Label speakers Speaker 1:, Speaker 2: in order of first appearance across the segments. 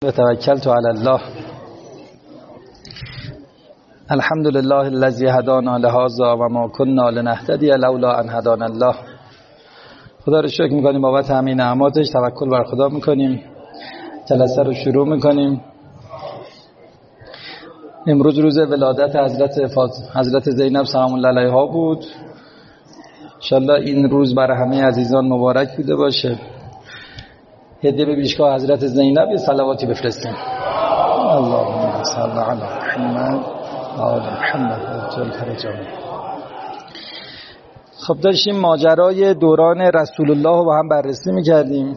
Speaker 1: توکلت علی الله. الحمد لله الذی هدانا لهذا و ما كنا لنهتدی لولا ان هدانا الله. خدا رو شکر میکنیم بابت همین نعماتش، توکل بر خدا میکنیم. جلسه رو شروع میکنیم. امروز روز ولادت حضرت زینب سلام الله علیها بود. انشالله این روز برای همه عزیزان مبارک بوده باشه. هدیه به پیشگاه حضرت زینب یه صلواتی بفرستیم. اللهم صل علی محمد و آل محمد و فرجهم. خب داشتیم ماجرای دوران رسول الله رو با هم بررسی میکردیم.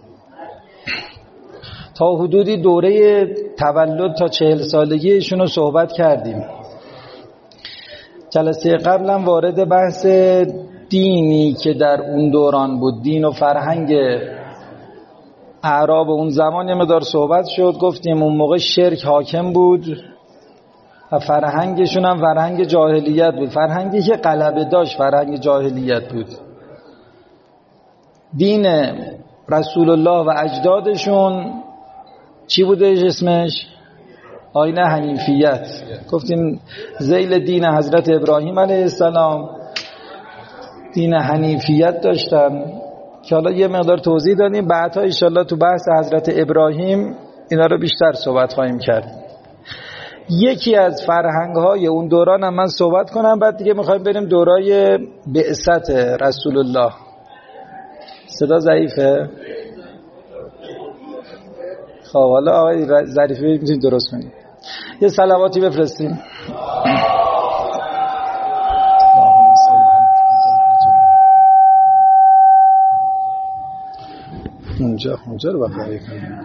Speaker 1: تا حدودی دوره تولد تا 40 سالگی ایشون رو صحبت کردیم. جلسه قبلم وارد بحث دینی که در اون دوران بود، دین و فرهنگ اعراب اون زمان یه مقدار صحبت شد. گفتیم اون موقع شرک حاکم بود و فرهنگشون هم فرهنگ جاهلیت بود، فرهنگی که غلبه داشت فرهنگ جاهلیت بود. دین رسول الله و اجدادشون چی بوده اسمش؟ آیین حنیفیت. گفتیم ذیل دین حضرت ابراهیم علیه السلام دین حنیفیت داشتن که حالا یه مقدار توضیح دادیم. بعدها انشالله تو بحث حضرت ابراهیم اینا رو بیشتر صحبت خواهیم کرد. یکی از فرهنگ‌های اون دوران هم من صحبت کنم، بعد دیگه می‌خوایم بریم دورای بعثت رسول الله. صدا ضعیفه؟ خب حالا آقای ظریفی میتونید درست کنید. یه صلواتی بفرستیم. اونجا رو بخواه کنیم.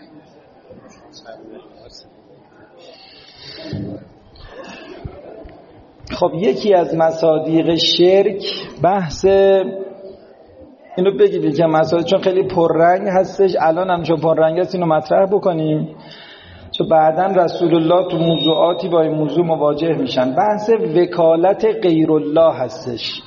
Speaker 1: خب یکی از مصادیق شرک بحث اینو بگیدید که مسائل چون خیلی پررنگ هستش، الان هم چون پررنگ هست اینو مطرح بکنیم چون بعداً رسول الله تو موضوعاتی با این موضوع مواجه میشن. بحث وکالت غیر الله هستش.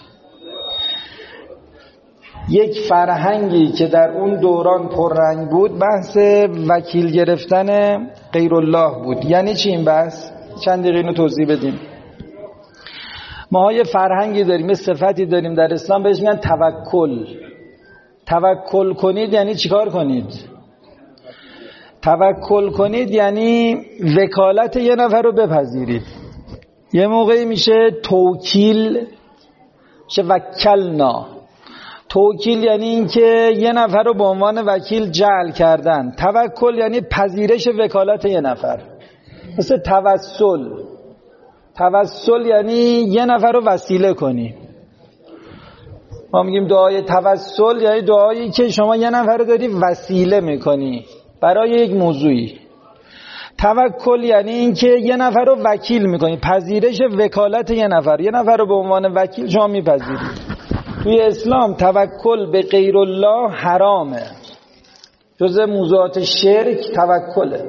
Speaker 1: یک فرهنگی که در اون دوران پررنگ بود بحث وکیل گرفتن غیر الله بود. یعنی چی این بحث؟ چند دقیقه اینو توضیح بدیم. ما یه فرهنگی داریم، یه صفتی داریم در اسلام بهش میگن توکل. توکل کنید یعنی چیکار کنید؟ توکل کنید یعنی وکالت یه نفر رو بپذیرید. یه موقعی میشه توکیل، میشه وکلنا. توکیل یعنی این که یه نفر رو به عنوان وکیل جعل کردن. توکل یعنی پذیرش وکالت یه نفر. مثل توسل. توسل یعنی یه نفر رو وسیله کنی. ما میگیم دعای توسل یعنی دعایی که شما یه نفر رو داری وسیله میکنی برای یک موضوعی. توکل یعنی این که یه نفر رو وکیل میکنی، پذیرش وکالت یه نفر رو به عنوان وکیل شما میپذیرید. توی اسلام توکل به غیر الله حرامه، جزء موضوعات شرک توکله.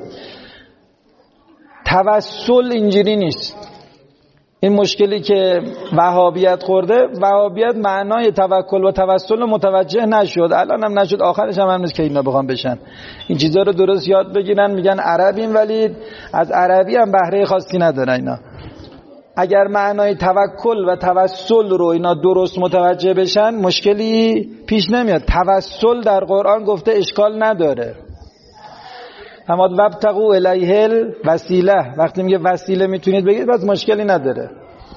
Speaker 1: توسل اینجوری نیست. این مشکلی که وهابیت خورده، وهابیت معنای توکل و توسل متوجه نشد، الان هم نشد، آخرش هم نیست که اینا بخوام بشن این چیزا رو درست یاد بگیرن. میگن عربیم ولی از عربی هم بهره خاصی ندارن اینا. اگر معنای توکل و توسل رو اینا درست متوجه بشن مشکلی پیش نمیاد. توسل در قرآن گفته اشکال نداره. اما وابتغوا الیه الوسیله، وقتی میگه وسیله میتونید بگید بس مشکلی نداره.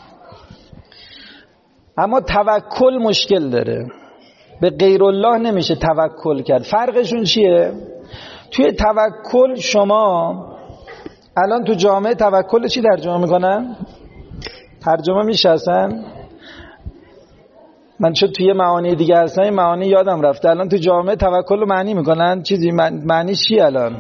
Speaker 1: اما توکل مشکل داره. به غیر الله نمیشه توکل کرد. فرقشون چیه؟ توی توکل شما الان تو جامعه توکل چی ترجمه میکنن؟ ترجمه میشه اصلا؟ من چون توی معانی دیگه هستن این معانی یادم رفته. الان تو جامعه توکل رو معنی میکنن چیزی معنی چی الان؟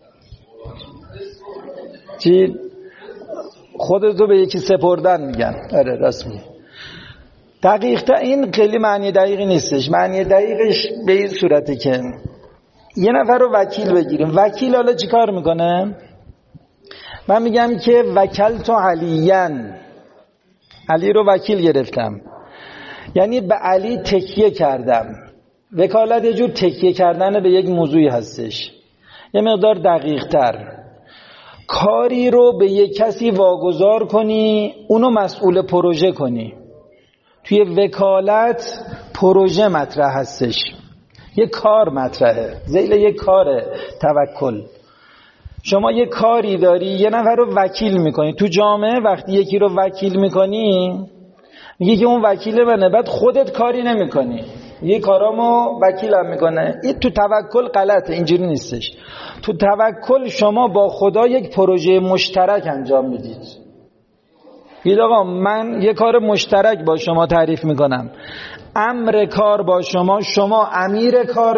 Speaker 1: چی؟ خودتو به یکی سپردن میگن. آره راست میگی. دقیقاً این خیلی معنی دقیقی نیستش. معنی دقیقش به این صورته که یه نفر رو وکیل بگیریم. وکیل حالا چی کار میکنه؟ من میگم که وکلت علیان، علی رو وکیل گرفتم، یعنی به علی تکیه کردم. وکالت یه جور تکیه کردن به یک موضوعی هستش. یه مقدار دقیق تر، کاری رو به یک کسی واگذار کنی، اونو مسئول پروژه کنی. توی وکالت پروژه مطرح هستش، یه کار مطرحه، ذیل یک کاره توکل. شما یه کاری داری، یه نفر رو وکیل میکنی تو جامعه. وقتی یکی رو وکیل میکنی میگی که اون وکیل منه، بعد خودت کاری نمیکنی، یه کارامو وکیلم میکنه. این تو توکل غلطه، اینجوری نیستش. تو توکل شما با خدا یک پروژه مشترک انجام میدید. بید آقا من یه کار مشترک با شما تعریف میکنم، امر کار با شما، شما امیر کار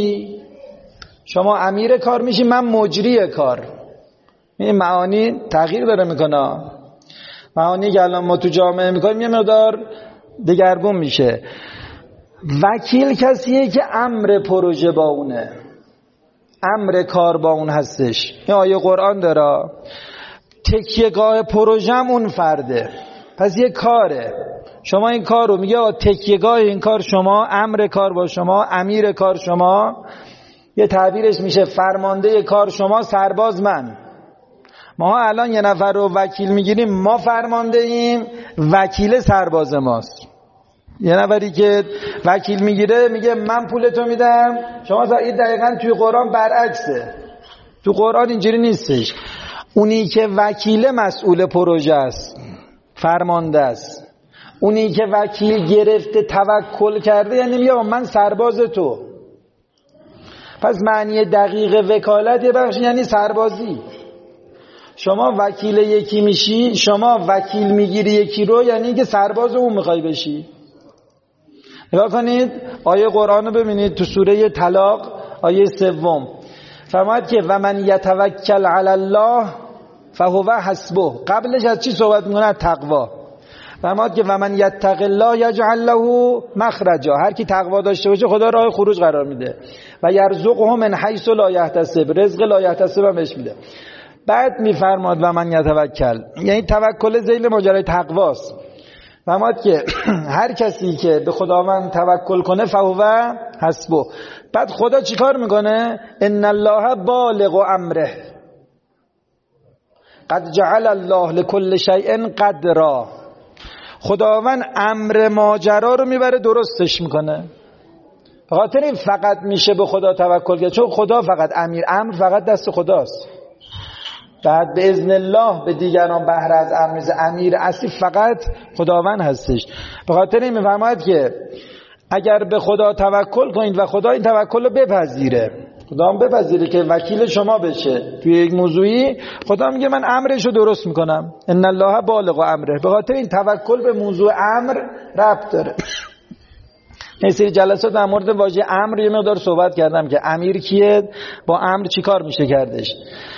Speaker 1: میشی، من مجری کار. این معانی تغییر داره میکنه. معانی که الان ما تو جامعه میکنیم یه مقدار دگرگون میشه. وکیل کسیه که امر پروژه با اونه، امر کار با اون هستش. این آیه قرآن داره تکیهگاه پروژم اون فرده. پس یه کاره، شما این کار رو میگه تکیهگاه این کار شما، امر کار با شما، امیر کار شما. یه تعبیرش میشه فرمانده کار شما، سرباز من. ما الان یه نفر رو وکیل میگیریم، ما فرمانده ایم، وکیل سرباز ماست. یه نفری که وکیل میگیره میگه من پولتو میدم شما. این دقیقاً توی قرآن برعکسه. تو قرآن اینجوری نیستش. اونی که وکیل مسئول پروژه است، فرمانده است. اونی که وکیل گرفته توکل کرده یعنی میگه من سرباز تو. پس معنی دقیق وکالت یه بخش یعنی سربازی. شما وکیل یکی میشی، شما وکیل میگیری یکی رو، یعنی که سرباز اون میخوای بشی. نگاه کنید آیه قرآن رو ببینید تو سوره طلاق آیه 3 فرماید که و من یتوکل علی الله فهو حسبه. قبلش از چی صحبت میکنه؟ تقوا. فرماید که و من یتق الله یجعل له مخرجا. هر کی تقوا داشته باشه خدا راه خروج قرار میده. و یرزقه من حیث لا یحتسب، رزق لا یحتسب هم بهش میده. بعد میفرماد و من یتوکل، یعنی توکل ذیل ماجرای تقواست. فرماید که هر کسی که به خداوند توکل کنه فهو حسبه. بعد خدا چیکار میکنه؟ ان الله بالغ امره قد جعل الله لكل شیء قدرا. خداوند امر ماجرا رو میبره درستش میکنه. به خاطر این فقط میشه به خدا توکل کرد، چون خدا فقط امیر، امر فقط دست خداست. بعد به اذن الله به دیگران بهره از امیر اصلی فقط خداوند هستش. به خاطر این میفرماید که اگر به خدا توکل کنید و خدا این توکل رو بپذیره، خدا هم بپذیره که وکیل شما بشه توی یک موضوعی، خدا میگه من امرش رو درست میکنم. ان الله بالغ امره. به خاطر این توکل به موضوع امر ربط داره. این سری جلسات در مورد واژه امر یه مقدار صحبت کردم که امیر کیه، با امر چی کار میشه کردش.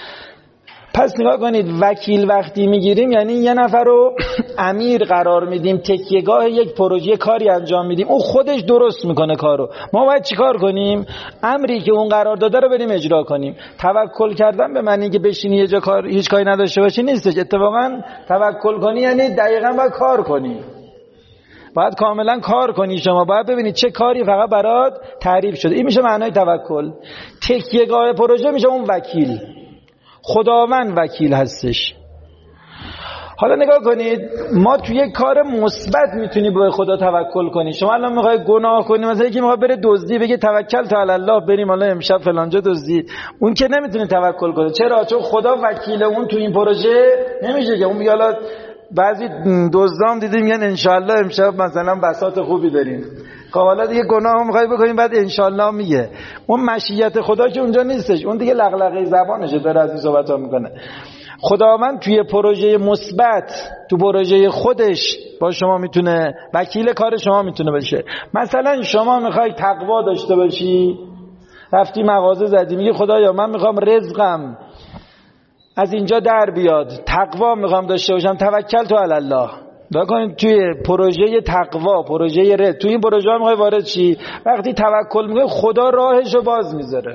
Speaker 1: پس نگاه کنید وکیل وقتی میگیریم یعنی یه نفر رو امیر قرار میدیم، تکیهگاه یک پروژه کاری انجام میدیم، اون خودش درست میکنه کارو. ما باید چی کار کنیم؟ امری که اون قرار داده رو بریم اجرا کنیم. توکل کردن به معنی که بشینی یه جا هیچ کاری نداشته باشی نیستش. اتفاقا توکل کنی یعنی دقیقاً باید کار کنی، باید کاملا کار کنی. شما باید ببینید چه کاری فقط برات تعریف شده. این میشه معنای توکل. تکیهگاه پروژه میشه اون وکیل. خداوند وکیل هستش. حالا نگاه کنید ما توی یک کار مثبت میتونی به خدا توکل کنی. شما الان میخوای گناه کنی، مثلا یکی میخواد بره دزدی بگه توکل تو علی الله بریم حالا امشب فلانجا دزدی، اون که نمیتونه توکل کنه. چرا؟ چون خدا وکیل اون تو این پروژه نمیشه که اون میگه حالا بعضی دزدام دیدیم میگن ان شاء الله امشب مثلا بساط خوبی بریم. حالا دیگه گناه میخوای بکنیم بعد ان شاء الله میگه. اون مشیت خدا که اونجا نیستش، اون دیگه لغلقه زبانشه داره از این صحبت‌ها میکنه. خداوند توی پروژه مثبت، تو پروژه خودش با شما میتونه وکیل کار شما میتونه بشه. مثلا شما میخوای تقوا داشته باشی، رفتی مغازه زدی میگی خدایا من میخوام رزقم از اینجا در بیاد، تقوا میخوام داشته باشم، توکل تو علی الله. بکنید توی پروژه تقوا، پروژه رزق، توی این پروژه ها میخوای وارد شی، وقتی توکل میکنی خدا راهشو باز میذاره،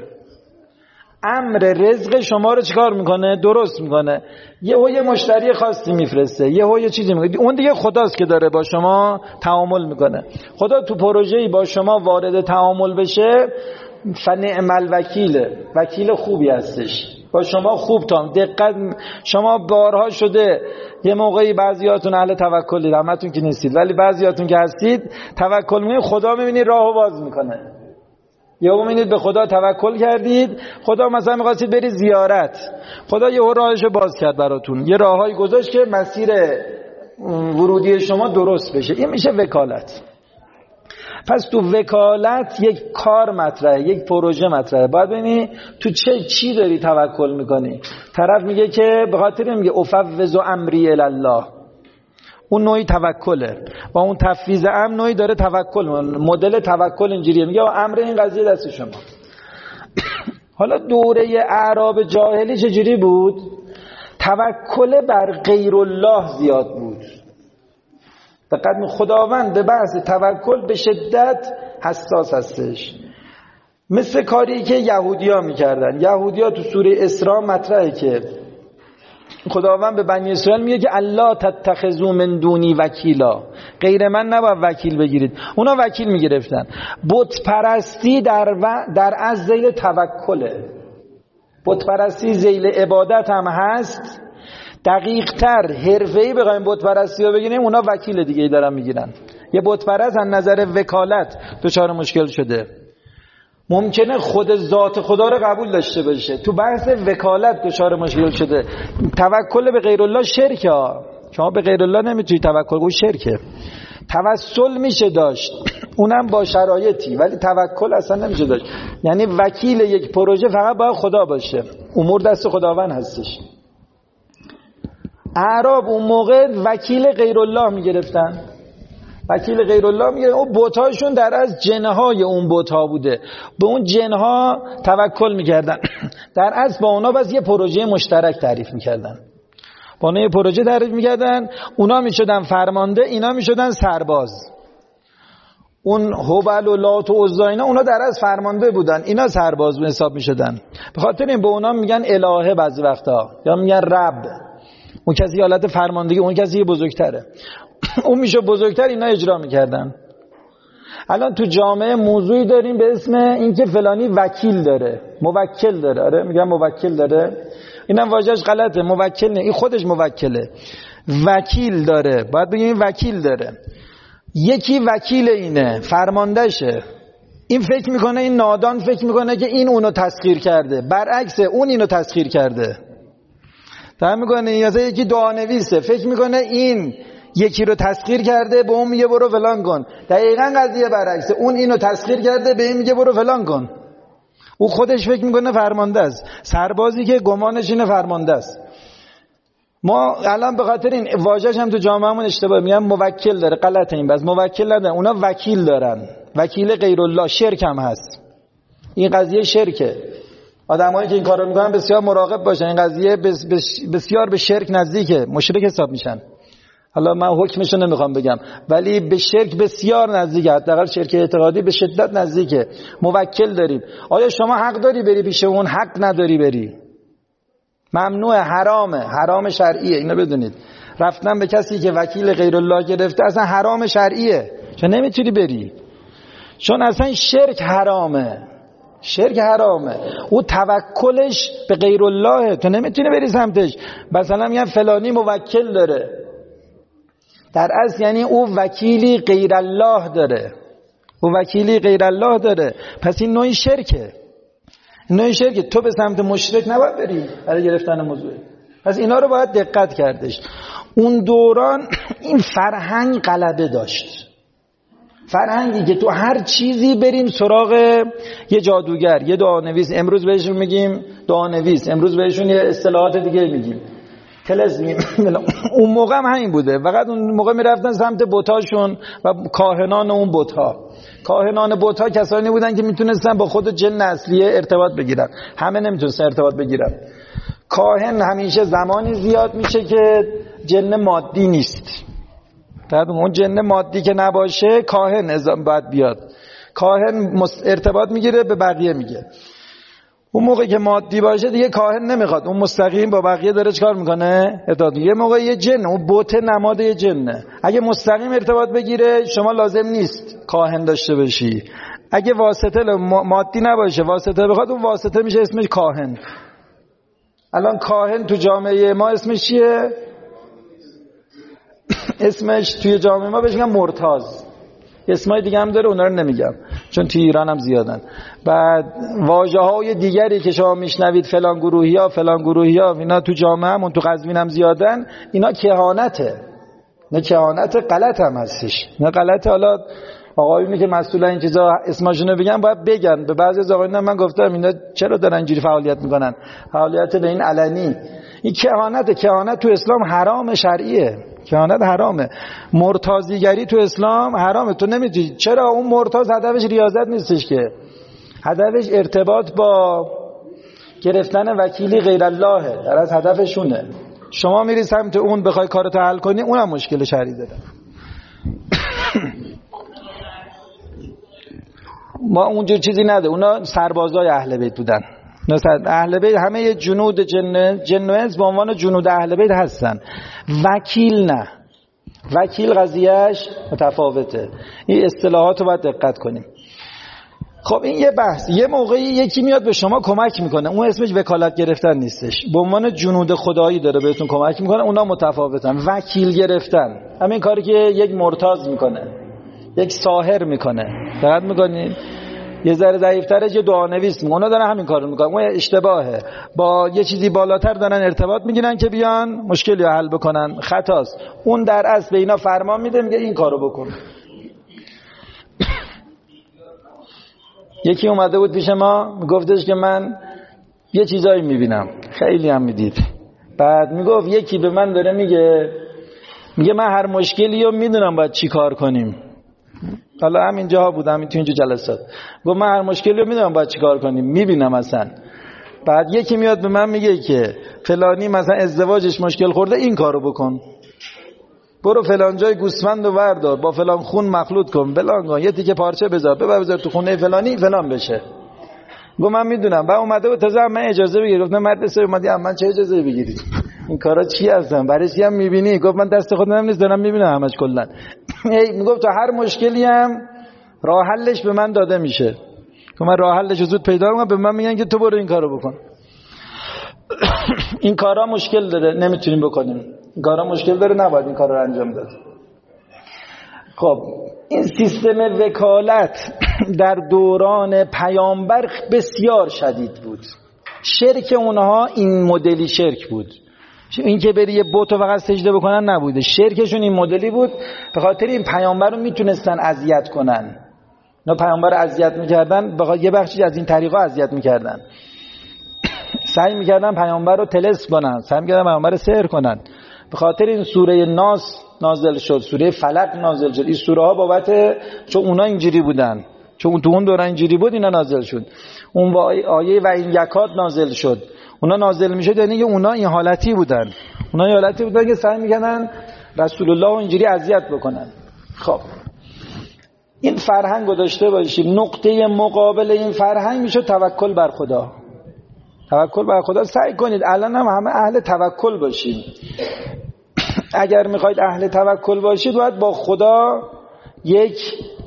Speaker 1: امر رزق شما رو چیکار میکنه؟ درست میکنه. یه مشتری خاصی میفرسته، یه چیزی میکنه، اون دیگه خداست که داره با شما تعامل میکنه. خدا تو پروژه‌ای با شما وارد تعامل بشه، فنعم الوکیل، وکیل خوبی هستش، با شما خوب تام دقت. شما بارها شده یه موقعی بعضیاتون اهل توکلید، همتون که نیستید ولی بعضیاتون که هستید توکل می‌کنید، خدا می‌بینید راهو باز میکنه. یا می‌بینید به خدا توکل کردید، خدا مثلا می‌خواستید برید زیارت، خدا یه راهشو باز کرد براتون، یه راههایی گذاشت که مسیر ورودی شما درست بشه. این میشه وکالت. پس تو وکالت یک کار مطرحه، یک پروژه مطرحه. باید ببینی تو چی داری توکل میکنی. طرف میگه که به خاطر میگه افوض امری الی الله، اون نوعی توکله. با اون تفویض امر نوعی داره توکل. مدل توکل اینجوریه، میگه امر این قضیه دست شما. حالا دوره اعراب جاهلی چجوری بود؟ توکل بر غیر الله زیاد بود. دقیقاً خداوند به بحث توکل به شدت حساس هستش. مثل کاری که یهودی‌ها می‌کردن. یهودی‌ها تو سوره اسراء مطرحه که خداوند به بنی اسرائیل میگه که الله تتخذوا من دونی وکیلا، غیر من نباید وکیل بگیرید. اونا وکیل میگرفتن. بت پرستی در از ذیل توکله. بت پرستی ذیل عبادت هم هست. دقیق تر حرفه‌ای بخوایم بت پرستی رو بگیریم، اونا وکیل دیگه ای دارن میگیرن. یه بت پرست از نظر وکالت دچار مشکل شده. ممکنه خود ذات خدا رو قبول داشته باشه، تو بحث وکالت دچار مشکل شده. توکل به غیر الله شرکه ها. شما به غیر الله نمیتونی توکل کنی، شرکه. توسل میشه داشت، اونم با شرایطی، ولی توکل اصلا نمیشه داشت. یعنی وکیل یک پروژه فقط باید خدا باشه، امور دست خداوند هستش. اعراب اون موقع وکیل غیر الله میگرفتن. وکیل غیر الله میگه اون بت‌هاشون در از جنهای اون بت‌ها بوده، به اون جنها توکل میکردن. در از با اونا بس یه پروژه مشترک تعریف میکردن، با اونا یه پروژه تعریف میکردن. اونا میشدن فرمانده، اینا میشدن سرباز. اون هبل و لات و عزا اینا اونا در از فرمانده بودن، اینا سرباز حساب میشدن. به خاطر این به اونا میگن الهه بعضی وقتا، یا میگن رب. اون کسی حالت فرماندگی، اون کسی بزرگتره. اون میشه بزرگتر، اینا اجرا میکردن. الان تو جامعه موضوعی داریم به اسم اینکه فلانی وکیل داره، موکل داره. آره میگن موکل داره، اینم واژه‌اش غلطه. موکل نه، این خودش موکله. وکیل داره، باید بگیم این وکیل داره. یکی وکیل اینه، فرماندهشه. این فکر میکنه، این نادان فکر میکنه که این اونو تسخیر کرده، برعکس اون اینو تسخیر کرده. فهم میکنه؟ یا یکی دعانویسه، فکر میکنه این یکی رو تسخیر کرده، به اون میگه برو فلان کن. دقیقاً قضیه برعکسه، اون اینو تسخیر کرده، به این میگه برو فلان کن. او خودش فکر میکنه فرمانده است، سربازی که گمانش اینه فرمانده است. ما الان به خاطر این واژه‌اش هم تو جامعهمون اشتباه، میگن موکل داره، غلطه. این بس موکل ندارن، اونا وکیل دارن. وکیل غیر الله، شرک هم هست. این قضیه شرکه. آدمایی که این کارو میکنن بسیار مراقب باشن، این قضیه بسیار به شرک نزدیکه، مشرک حساب میشن. حالا من حکمش رو نمیخوام بگم، ولی به شرک بسیار نزدیکه، حداقل شرک اعتقادی به شدت نزدیکه. موکل داریم. آیا شما حق داری بری پیش اون؟ حق نداری بری. ممنوع، حرامه، حرام شرعیه. اینو بدونید. رفتن به کسی که وکیل غیر الله گرفته اصلا حرام شرعیه، چون نمیتونی بری، چون اصلا شرک حرامه. شرک حرامه. او توکلش به غیر الله، تو نمیتونی بری سمتش. مثلا میگن فلانی موکل داره، در اصل یعنی او وکیلی غیر الله داره، او وکیلی غیر الله داره. پس این نوعی شرکه، نوعی شرکه. تو به سمت مشرک نباید بری برای گرفتن موضوع. پس اینا رو باید دقت کردش. اون دوران این فرهنگ غلبه داشت، فرهنگی که تو هر چیزی بریم سراغ یه جادوگر، یه دعانویس. امروز بهشون میگیم دعانویس، امروز بهشون یه اصطلاحات دیگه میگیم، طلسم. اون موقع هم همین بوده، فقط اون موقع میرفتن سمت بتاشون و کاهنان اون بتها. کاهنان بتها کسانی بودن که میتونستن با خود جن اصلیه ارتباط بگیرن، همه نمیتونستن ارتباط بگیرن. کاهن همیشه زمانی زیاد میشه که جن مادی نیست. بعد اون جن مادی که نباشه کاهن باید بیاد. کاهن ارتباط میگیره به بقیه میگه. اون موقع که مادی باشه دیگه کاهن نمیخواد، اون مستقیم با بقیه داره چکار میکنه؟ ارتباط. یه موقع یه جن، اون بت نماد یه جنه، اگه مستقیم ارتباط بگیره شما لازم نیست کاهن داشته باشی. اگه واسطه مادی نباشه، واسطه بخواد، اون واسطه میشه اسمش کاهن. الان کاهن تو جامعه ما اسمش چیه؟ اسمش توی جامعه ما بهش میگن مرتاض. اسمای دیگه هم داره، اونا رو نمیگم چون توی ایران هم زیادن. بعد واژه‌های دیگری که شما میشنوید، فلان گروهی‌ها اینا تو جامعه همون تو قزوین هم زیادن، اینا کهانته. نه کهانت غلط هم هستش، نه غلطه. حالا آقایونی که مسئولن این چیزا اسمشون رو بگن باید بگن. به بعضی از آقایون من گفتم اینا چرا دارن اینجوری فعالیت میکنن، فعالیت به این علنی. این کهانت تو اسلام حرام شرعیه، کهانت حرامه. مرتضیگری تو اسلام حرامه. تو نمیتونی. چرا؟ اون مرتضی هدفش ریاضت نیستش که، هدفش ارتباط با گرفتن وکیلی غیر اللهه، در از هدفشونه. شما میری سمت اون بخوای کارتو حل کنی، اونم مشکل شرعی داره. ما اونجور چیزی نده. اونا سربازای اهل بیت بودن. اهل بیت همه یه جنود جن و انس به عنوان جنود اهل بیت هستن. وکیل نه. وکیل قضیهش متفاوته. این اصطلاحات رو باید دقت کنیم. خب این یه بحث. یه موقعی یکی میاد به شما کمک میکنه، اون اسمش وکالت گرفتن نیستش، به عنوان جنود خدایی داره بهتون کمک میکنه، اونا متفاوتن. وکیل گرفتن همین کاری که یک مرتاض میکنه، یک ساحر میکنه. دقت میکنین؟ یه ذره ضعیف‌تره یه دعانویس میکنه، اونا دارن همین کارو میکنن. اون اشتباهه. با یه چیزی بالاتر دارن ارتباط میگیرن که بیان مشکلی رو حل بکنن. خطاست. اون در اصل به اینا فرمان میده، میگه این کارو بکن. یکی اومده بود پیش ما میگفتش که من یه چیزایی میبینم، خیلی هم میدید. بعد میگفت یکی به من داره میگه من هر مشکلی رو میدونم باید چی کار کنیم. حالا همین جاها بودم، تو اینجا جلسات. گفت من هر مشکلی رو میدونم باید چی کار کنیم، میبینم اصلا. بعد یکی میاد به من میگه که فلانی مثلا ازدواجش مشکل خورده، این کارو بکن، برو فلان جای گوسفندو وردار، با فلان خون مخلوط کن، فلان کن، یه تیکه پارچه بذار تو خونه فلانی فلان بشه. گفت من میدونم. بعد اومده بود تازه من اجازه بگیر. گفتم مدرسه اومدی من چه اجازه بگیرید؟ این کارا چی هستن؟ برای چی هم میبینی؟ گفت من دست خودم نیست، دارم میبینم همش کلا. میگفت تو هر مشکلی هم راه حلش به من داده میشه. که من راه حلش زود پیدا کنم، به من میگن که تو برو این کارو بکن. این کارا مشکل داره، نمیتونیم بکنیم. این کارا مشکل داره، نباید این کارا رو انجام داد. خب این سیستم وکالت در دوران پیامبر بسیار شدید بود. شرک اونها این مدلی شرک بود. این که بری یه بت رو فقط سجده بکنن نبوده. شرکشون این مدلی بود. به خاطر این پیامبر رو میتونستن اذیت کنن. نه پیامبر رو اذیت میکردن، بخاطر یه بخشی از این طریقا اذیت میکردن. سعی میکردن پیامبر رو طلسم کنن، سعی میکردن پیامبر رو سحر کنن. به خاطر این سوره ناس نازل شد، سوره فلق نازل شد. این سوره ها بابت چون اونا اینجوری بودن، چون تو اون دوره اینجوری بود، اینا نازل شد. اون آیه و این یکات نازل شد. اونا نازل میشد یعنی اونا این حالتی بودن. اونا این حالتی بودن که سعی میکردن رسول الله رو اینجوری اذیت بکنن. خب این فرهنگ رو داشته باشیم. نقطه مقابل این فرهنگ میشه توکل بر خدا. توکل بر خدا. سعی کنید الان هم همه اهل توکل باشیم. اگر میخواید اهل توکل باشید باید با خدا یک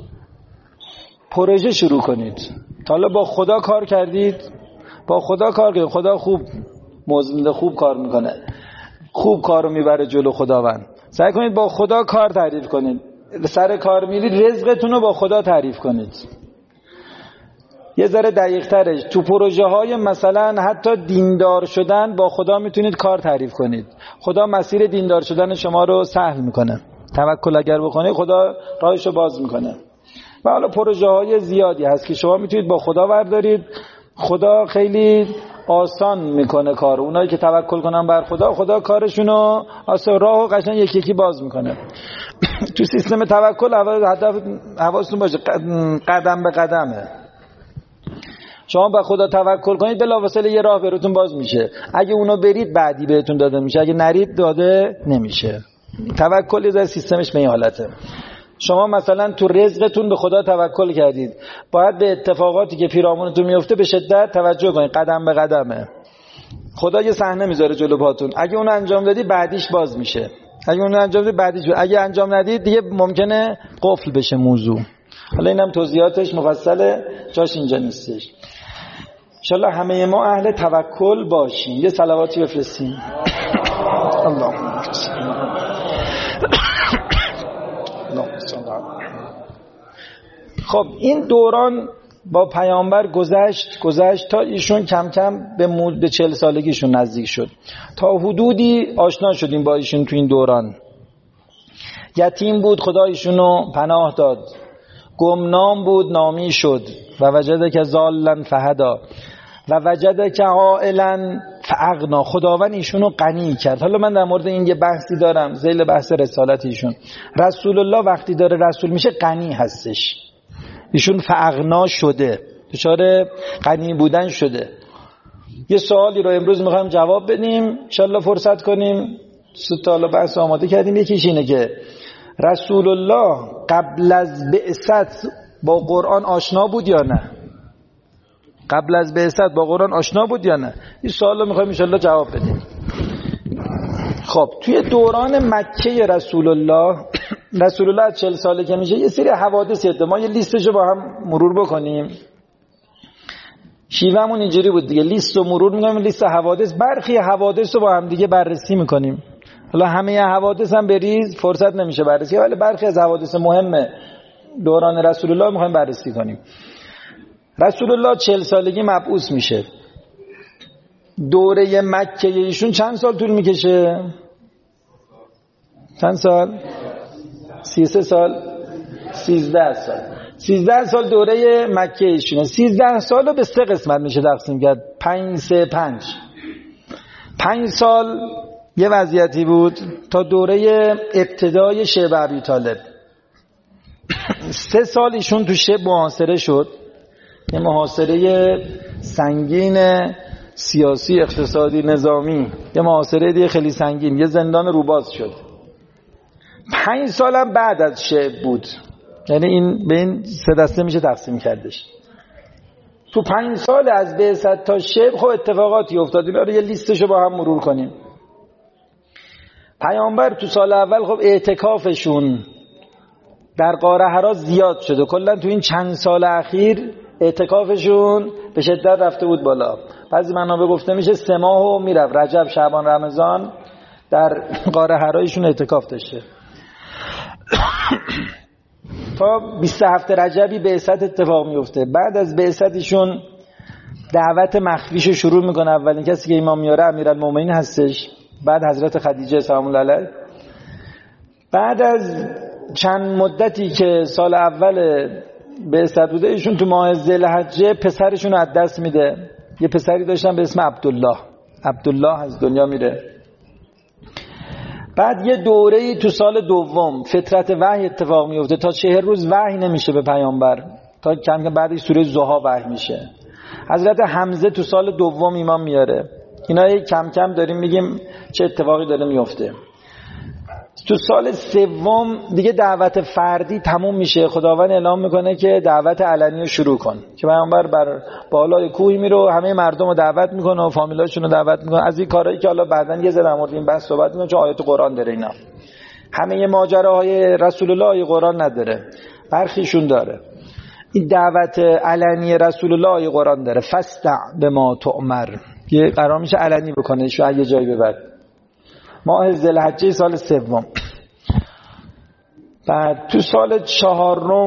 Speaker 1: پروژه شروع کنید. تا حالا با خدا کار کردید؟ با خدا کار کنید. خدا خوب مزمنده، خوب کار میکنه، خوب کارو میبره جلو خداوند. سعی کنید با خدا کار تعریف کنید. سر کار میرید رزقتون رو با خدا تعریف کنید. یه ذره دقیق ترش تو پروژه های مثلا حتی دیندار شدن با خدا میتونید کار تعریف کنید. خدا مسیر دیندار شدن شما رو سهل میکنه. توکل اگر بکنید خدا راهشو باز میکنه. و حالا پروژه های زیادی هست که شما میتونید با خدا بردارید. خدا خیلی آسان میکنه کار. اونایی که توکل کنن بر خدا، خدا کارشونو آسان راهو قشنگ یکی یکی باز میکنه. تو سیستم توکل هدف حواستون باشه قدم به قدمه. شما به خدا توکل کنید بلافاصله یه راه براتون باز میشه. اگه اونو برید بعدی بهتون داده میشه، اگه نرید داده نمیشه. توکل یه سیستمش به این حالته. شما مثلا تو رزقتون به خدا توکل کردید، باید به اتفاقاتی که پیرامونتون میفته به شدت توجه کنید. قدم به قدمه. خدا یه صحنه میذاره جلو پاتون، اگه اونو انجام دادی بعدیش باز میشه. اگه اونو انجام دادی بعدیش، اگه انجام ندید دیگه ممکنه قفل بشه موضوع. حالا اینم توضیحاتش مفصله، جاش اینجا نیستش. انشالله همه ما اهل توکل باشیم. یه صلواتی بفرستیم. اللهم خب این دوران با پیامبر گذشت تا ایشون کم کم به 40 سالگیشون نزدیک شد. تا حدودی آشنا شدیم با ایشون تو این دوران. یتیم بود، خدا ایشونو پناه داد. گمنام بود، نامی شد. و وجدک ضالا فهدا و وجدک عائلا فاغنا. خداوند ایشونو غنی کرد. حالا من در مورد این یه بحثی دارم، ذیل بحث رسالت ایشون. رسول الله وقتی داره رسول میشه غنی هستش. ایشون فاغنا شده، دچار غنی بودن شده. یه سوالی رو امروز میخوایم جواب بدیم، انشالله فرصت کنیم. تا حالا بحث آماده کردیم. یکیش اینه که رسول الله قبل از بعثت با قرآن آشنا بود یا نه؟ قبل از بعثت با قرآن آشنا بود یا نه؟ این سوال رو میخوایم انشالله جواب بدیم. خب توی دوران مکه رسول الله از 40 ساله که میشه یه سری حوادث هست. ما یه لیستشو با هم مرور بکنیم. شیوهمون اینجوری بود دیگه، لیست رو مرور میکنیم، لیست حوادث. برخی حوادث رو با هم دیگه بررسی میکنیم. حالا همه حوادث هم بریز فرصت نمیشه بررسی، ولی برخی از حوادث مهم دوران رسول الله میخوایم بررسی کنیم. رسول الله 40 سالگی مبعوث میشه. دوره مکه ایشون چند سال طول میکشه؟ چند سال؟ 33 سال؟ 13 سال. 13 سال دوره مکه ایشونه. 13 سال رو به 3 قسمت میشه تقسیم کرد. 5 3 5. 5 سال یه وضعیتی بود تا دوره ابتدای شیب ابی طالب. 3 سال ایشون تو شیب محاصره شد. یه محاصره سنگین سیاسی، اقتصادی، نظامی. یه محاصره دیگه خیلی سنگین، یه زندان روباز شد. 5 سال هم بعد از شیب بود. یعنی این به این 3 دسته میشه تقسیم کردش. تو 5 سال از بعثت تا شیب خب اتفاقاتی افتاد. اینا رو یه لیستشو با هم مرور کنیم. پیامبر تو سال اول خب اعتکافشون در غار حرا زیاد شده. کلا تو این چند سال اخیر اعتکافشون به شدت رفته بود بالا. بعضی منابع گفته میشه 3 ماهو میرفت، رجب، شعبان، رمضان در غار حرایشون اعتکاف داشته. تا 27 رجبی بعثت اتفاق میفته. بعد از بعثتشون دعوت مخفیشو شروع میکنه. اولین کسی که ایمان میاره امیرالمومنین هستش، بعد حضرت خدیجه سلام الله علیها. بعد از چند مدتی که سال اول بعثت بوده، ایشون تو ماه ذوالحجه پسرشون رو از دست میده. یه پسری داشتن به اسم عبدالله از دنیا میره. بعد یه دوره‌ای تو سال دوم فترت وحی اتفاق میفته. تا 40 روز وحی نمیشه به پیامبر، تا کم کم بعدش سوره ضحی وحی میشه. حضرت حمزه تو سال دوم ایمان میاره. اینا کم کم داریم میگیم چه اتفاقی داره میفته. تو سال سوم دیگه دعوت فردی تموم میشه. خداوند اعلام میکنه که دعوت علنی رو شروع کن، که پیامبر بر بالای کوهی میره، همه مردم رو دعوت میکنه و فامیلاشون رو دعوت میکنه. از این کارهایی که حالا بعداً یه ذره در مورد این بحث صحبت میکنه، چون آیات قرآن داره. اینا همه ماجراهای رسول الله قرآن نداره، برخیشون داره. این دعوت علنی رسول الله قرآن داره. فاستع بما تؤمر، یه قرار میشه علنی بکنه شو یه جایی ببر. ماه ذوالحجه سال سوم. بعد تو سال 4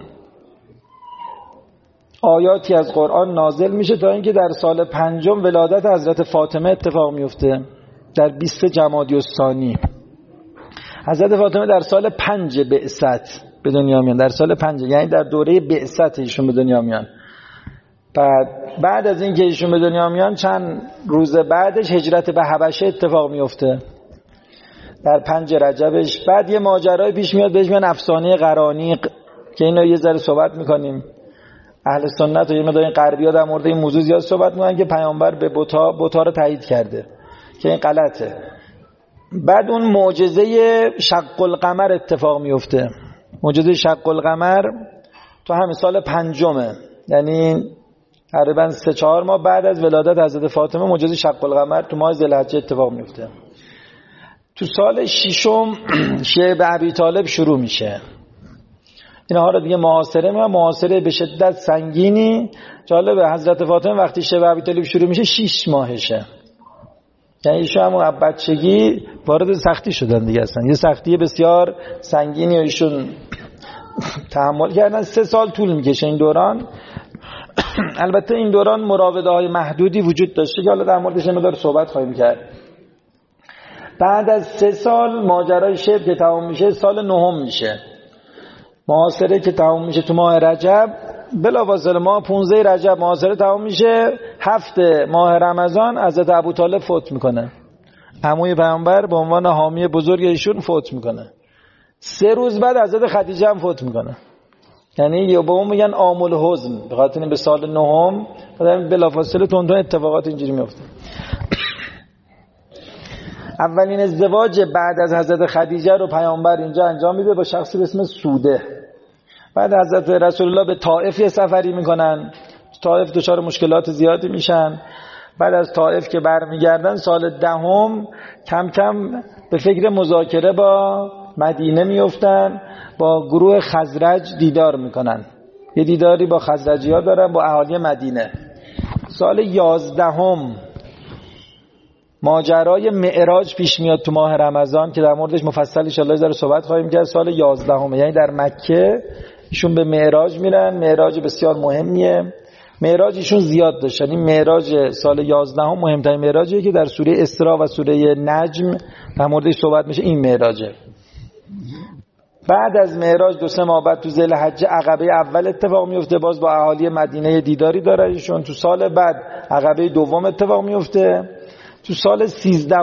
Speaker 1: آیاتی از قرآن نازل میشه تا اینکه در سال 5 ولادت حضرت فاطمه اتفاق میفته در 20 جمادی الثانی. حضرت فاطمه در سال 5 بعثت به دنیا میان. در سال 5 یعنی در دوره بعثت ایشون به دنیا میان. بعد از این که ایشون به دنیا میان چند روز بعدش هجرت به حبشه اتفاق میفته در 5 رجبش. بعد یه ماجرای پیش میاد بهش میگن افسانه قرانیق، که اینو یه ذره صحبت میکنیم. اهل سنت و یه مقدار این غربی‌ها در مورد این موضوع زیاد صحبت میکنن که پیامبر به بت‌ها رو تایید کرده، که این غلطه. بعد اون معجزه شق القمر اتفاق میفته. معجزه شق القمر تو همین سال 5، یعنی تقریبا 3-4 ماه بعد از ولادت حضرت فاطمه معجزه شق القمر تو ماه ذوالحجه اتفاق میفته. تو سال 6 شیب ابی طالب شروع میشه. اینها رو دیگه معاصره میگن. معاصره به شدت سنگینی. جالبه حضرت فاطمه وقتی شب ابی طالب شروع میشه 6 ماهشه، یعنی ایشون هم بچگی وارد سختی شدن دیگه. اصلا یه سختی بسیار سنگینی ایشون تحمل کردن. 3 سال طول میکشه این دوران. البته این دوران مراوده های محدودی وجود داشته که حالا در موردش مقدار صحبت خواهیم کرد. بعد از 3 سال ماجرای شبه که تمام میشه، سال 9 میشه. محاصره که تمام میشه تو ماه رجب، بلافاصله ماه 15 رجب محاصره تمام میشه. 7 ماه رمضان حضرت ابوطالب فوت میکنه. عموی پیامبر به عنوان حامی بزرگ ایشون فوت میکنه. 3 روز بعد حضرت خدیجه هم فوت میکنه. یعنی یا به اون میگن عام الحزن، به خاطر این به سال 9 بلافاصله تون اتفاقات اینجوری میفته. اولین ازدواج بعد از حضرت خدیجه رو پیامبر اینجا انجام میده با شخصی به اسم سوده. بعد حضرت رسول الله به طائف یه سفری میکنن. طائف دچار مشکلات زیادی میشن. بعد از طائف که برمیگردن سال 10 کم کم به فکر مذاکره با مدینه میفتن. با گروه خزرج دیدار میکنن. یه دیداری با خزرجی ها دارن، با اهالی مدینه. سال 11 ماجرای معراج پیش میاد تو ماه رمضان که در موردش مفصل ان شاء الله داره صحبت خواهیم کرد. سال 11 یعنی در مکه ایشون به معراج میرن. معراج بسیار مهمیه. معراج ایشون زیاد داشتن. این معراج سال 11 مهمترین معراجیه که در سوره اسراء و سوره نجم در موردش صحبت میشه. این معراجه. بعد از معراج 2-3 ماه بعد تو ذوالحجه عقبه اول اتفاق میفته. باز با اهالی مدینه دیداری داره ایشون. تو سال بعد عقبه دوم اتفاق میفته. تو سال 13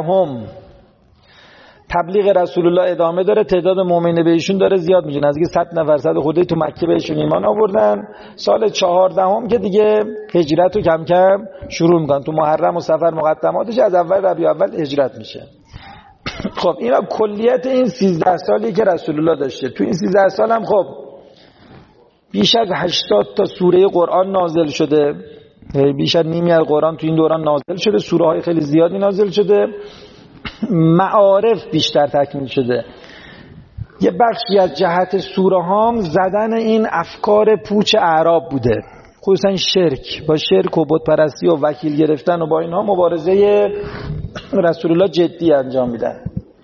Speaker 1: تبلیغ رسول الله ادامه داره. تعداد مؤمنین به ایشون داره زیاد میشه. نزدیک 100 نفر 100 خورده تو مکه به ایشون ایمان آوردن. سال 14 که دیگه هجرت رو کم کم شروع میکنن. تو محرم و صفر مقدماتش از اول ربیع اول هجرت میشه. خب اینا کلیت این 13 سالی که رسول الله داشته. تو این 13 سال هم خب بیش از 80 تا سوره قرآن نازل شده. بیش از نیمی از قرآن تو این دوران نازل شده. سوره های خیلی زیادی نازل شده. معارف بیشتر تکمیل شده. یه بخشی از جهت سوره هام زدن این افکار پوچ اعراب بوده، خصوصا شرک. با شرک و بت پرستی و وکیل گرفتن و با اینها مبارزه رسول الله جدی انجام میدن.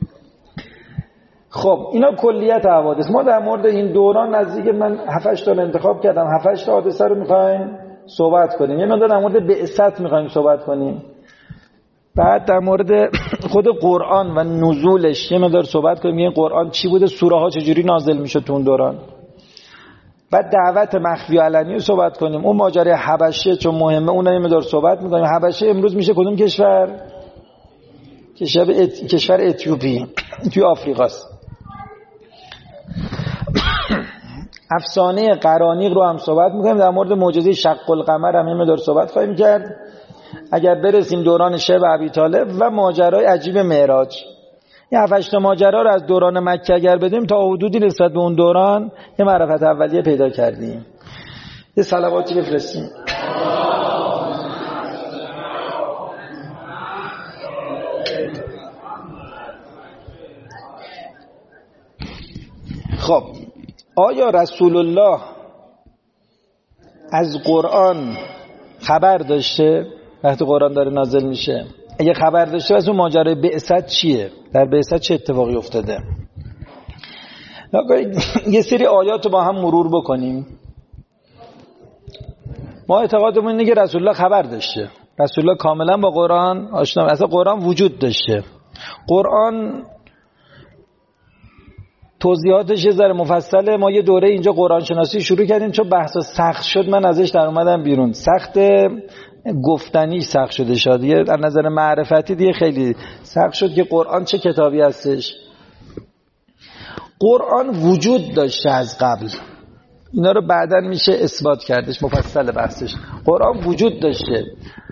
Speaker 1: خب اینا کلیت حوادث. ما در مورد این دوران نزدیک من 7-8 تا انتخاب کردم. 7-8 تا حادثه رو میخوایم صحبت کنیم. یه مقدار در مورد بعثت میخوایم صحبت کنیم. بعد در مورد خود قرآن و نزولش یه مقدار صحبت کنیم. این قرآن چی بوده، سوره ها چجوری نازل میشد تو اون دوران. بعد دعوت مخفی و علنی رو صحبت کنیم. اون ماجرای حبشه چون مهمه، اون یه مقدار صحبت میکنیم. حبشه امروز میشه کدوم کشور؟ کشور اتیوپی توی آفریقاست. افسانه قرانیق رو هم صحبت میکنیم. در مورد معجزه شق القمر هم یه مقدار صحبت خواهیم کرد اگر برسیم دوران شب ابی طالب و ماجرای عجیب معراج. این 7-8 ماجرا رو از دوران مکه اگر بدیم تا حدودی نسبت به اون دوران یه معرفت اولیه پیدا کردیم. یه صلواتی بفرستیم. خب آیا رسول الله از قرآن خبر داشته وقتی قرآن داره نازل میشه؟ اگه خبر داشته از اون ماجرای بعثت چیه؟ در بعثت چه اتفاقی افتاده؟ یه سری آیات رو با هم مرور بکنیم. ما اعتقادمون اینه که رسول الله خبر داشته. رسول الله کاملا با قرآن آشنا، اصلا قرآن وجود داشته. قرآن توضیحاتش یه ذره مفصله. ما یه دوره اینجا قرآن شناسی شروع کردیم، چون بحثا سخت شد من ازش در اومدم بیرون. سخت گفتنی سخت شده شد، دیگه از نظر معرفتی دیگه خیلی سخت شد که قرآن چه کتابی هستش. قرآن وجود داشته از قبل، اینا رو بعداً میشه اثبات کردش، مفصل بحثش. قرآن وجود داشته،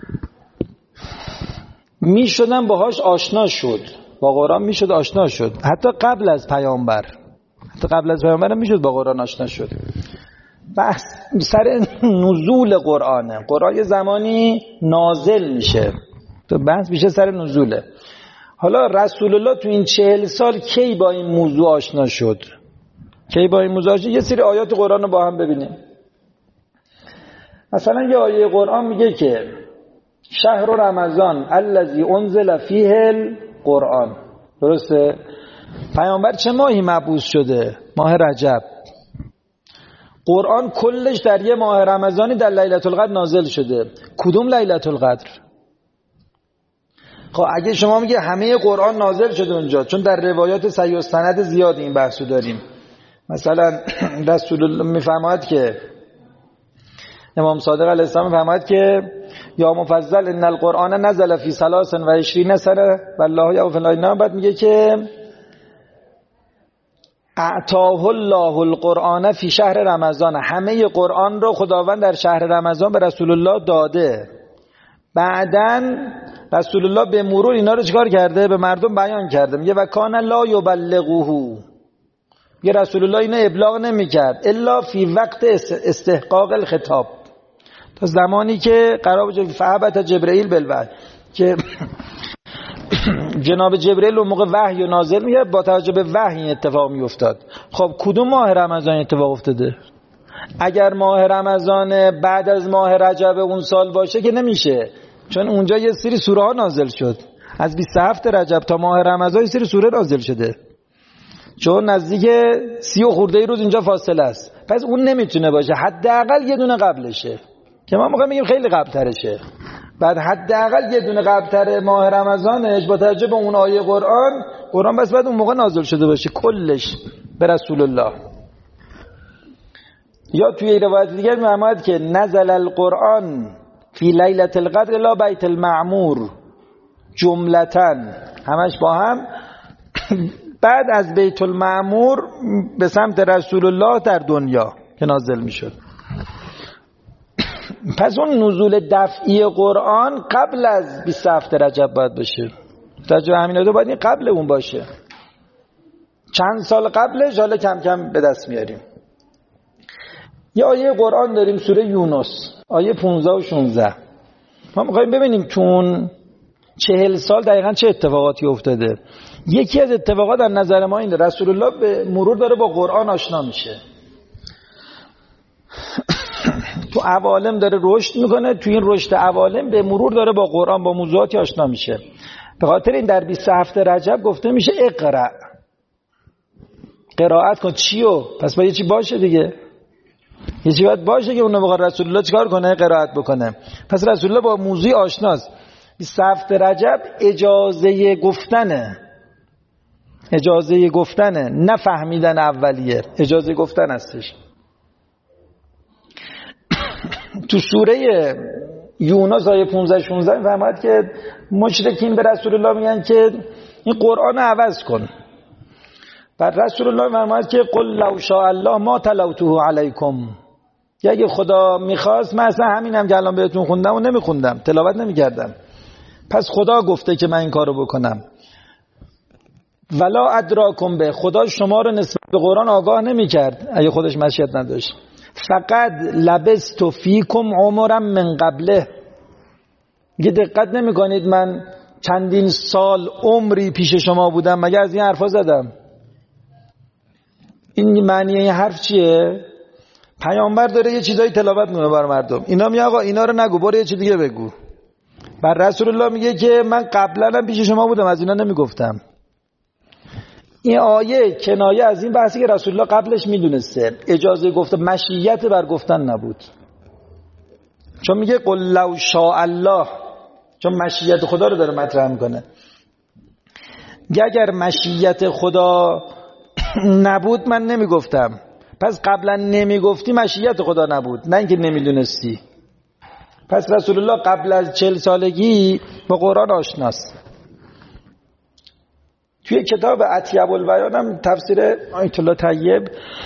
Speaker 1: میشدن باهاش آشنا شد، با قرآن میشد آشنا شد. حتی قبل از پیامبر هم میشد با قرآن آشنا شد. بحث سر نزول قرآنه. قرآن یه زمانی نازل میشه، تو بحث میشه سر نزوله. حالا رسول الله تو این 40 سال کی با این موضوع آشنا شد؟ کی با این مزاحم یه سری آیات قرآن رو با هم ببینیم. مثلا یه آیه قرآن میگه که شهر رمضان الذی انزل فیه القرآن، درسته؟ پیامبر چه ماهی مبعوث شده؟ ماه رجب. قرآن کلش در یه ماه رمضانی در لیلة القدر نازل شده. کدوم لیلة القدر؟ خب اگه شما میگه همه قرآن نازل شده اونجا، چون در روایات صحیح السند زیاد این بحثو داریم. مثلا رسول الله میفرماید که امام صادق علیه السلام میفرماید که یا مفضل ان القرآن نزل فی 23 سنه والله یعفو الاینا. بعد میگه که اعطاه الله القرآن فی شهر رمضان، همه قرآن رو خداوند در شهر رمضان به رسول الله داده. بعدن رسول الله به مرور اینا رو چیکار کرده؟ به مردم بیان کرده. میگه و کان لا یبلغه، یه رسول الله اینو ابلاغ نمیکرد الا فی وقت استحقاق الخطاب، تا زمانی که قرار بود فهبت جبرئیل بالوحی، که جناب جبرئیل اون موقع وحی نازل میکرد، با توجه به وحی اتفاق میافتاد. خب کدوم ماه رمضان اتفاق افتاده؟ اگر ماه رمضان بعد از ماه رجب اون سال باشه که نمیشه، چون اونجا یه سری سوره ها نازل شد. از 27 رجب تا ماه رمضان یه سری سوره نازل شده، چون نزدیک 30 و خورده روز اینجا فاصله است. پس اون نمیتونه باشه، حداقل یه دونه قبلشه، که ما موقع میگیم خیلی قبل ترشه. بعد حداقل یه دونه قبل تر ماه رمضانش با توجه به اون آیه قرآن بس بعد اون موقع نازل شده باشه کلش به رسول الله. یا توی روایت دیگه می‌فرماید که نزل القرآن فی لیلة القدر الی بیت المعمور جملتاً، همش با هم، بعد از بیت المعمور به سمت رسول الله در دنیا که نازل میشد. پس اون نزول دفعی قرآن قبل از 27 رجب باید باشه. تجربه همین دو باید این قبل اون باشه. چند سال قبلش حالا کم کم به دست میاریم. یه آیه قرآن داریم سوره یونس، آیه 15 و 16. ما میخواییم ببینیم چون 40 سال دقیقاً چه اتفاقاتی افتاده. یکی از اتفاقات در نظر ما اینه، رسول الله به مرور داره با قرآن آشنا میشه. تو عوالم داره رشد میکنه، تو این رشد عوالم به مرور داره با قرآن با موضوعاتی آشنا میشه. به خاطر این در 27 رجب گفته میشه اقرأ، قرائت کن. چیو؟ پس باید یه چی باشه دیگه، یه چی باید باشه که اون موقع رسول الله چیکار کنه؟ قرائت بکنه. پس رسول الله با موضوع آشناست. 27 رجب اجازه گفتنه، نه فهمیدن اولیه، اجازه گفتن هستش. تو سوره یونس آیه 15 16 میفرماید که مشرکین به رسول الله میگن که این قرآن عوض کن. بعد رسول الله میفرماید که قل لو شاء الله ما تلوته علیکم، اگه خدا میخواست من اصلا همینم که الان بهتون خوندم و نمیخوندم، تلاوت نمیکردم. پس خدا گفته که من این کارو بکنم. ولا ادراکم به، خدا شما رو نسبت به قرآن آگاه نمیکرد اگه خودش مشیت نداشت. فقط لبست فیکم عمرا من قبله، یه دقت نمی کنید من چندین سال عمری پیش شما بودم مگه از این حرفا زدم؟ این معنی این حرف چیه؟ پیامبر داره یه چیزایی تلاوت میکنه بر مردم، اینا میگه آقا اینا رو نگو، برو یه چیز دیگه بگو. بر رسول الله میگه که من قبلا هم پیش شما بودم از اینا نمیگفتم. این آیه کنایه از این بحثی که رسول الله قبلش میدونسته، اجازه گفته، مشیت بر گفتن نبود. چون میگه قل لو شاء الله، چون مشیت خدا رو داره مطرح میکنه. اگر مشیت خدا نبود من نمیگفتم. پس قبلا نمیگفتی مشیت خدا نبود، نه اینکه نمیدونستی. پس رسول الله قبل از 40 سالگی با قرآن آشناست. توی کتاب اطیب البیان هم تفسیر آیت الله طیب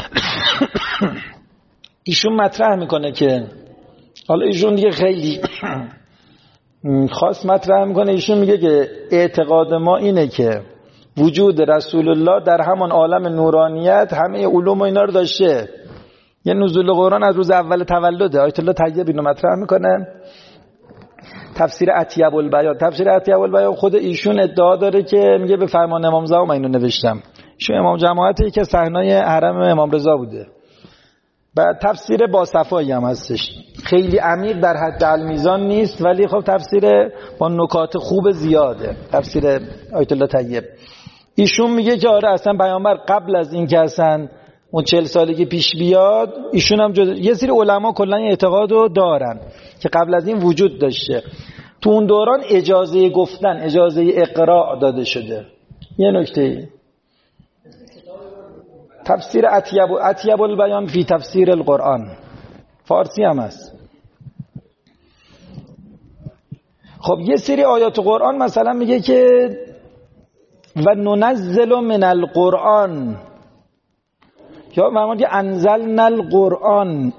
Speaker 1: ایشون مطرح میکنه که، حالا ایشون دیگه خیلی خاص مطرح میکنه، ایشون میگه که اعتقاد ما اینه که وجود رسول الله در همان عالم نورانیت همه علوم و اینا رو داشته. یه نزول قرآن از روز اول تولده. آیت الله طیب اینو مطرح میکنه. تفسیر اطیب البیان، تفسیر اطیب البیان خود ایشون ادعا داره که میگه به فرمان امام زمان من اینو نوشتم. شو امام جماعتی که صحنای حرم امام رضا بوده. بعد تفسیر با صفایی هم هستش، خیلی عمیق در حد المیزان نیست ولی خب تفسیر با نکات خوب زیاده، تفسیر آیت الله طیب. ایشون میگه که آره اصلا پیامبر قبل از این که اصلا اون 40 سالگی پیش بیاد، ایشون هم یه سری علما کلا اعتقادو دارن که قبل از این وجود داشته. تو اون دوران اجازه گفتن، اجازه اقراء داده یه نکته. تفسیر اطیب البیان فی تفسیر القرآن، فارسی هم هست. خب یه سری آیات قرآن مثلا میگه که و ننزل من القرآن، یا فرمود انزلنا القرآن،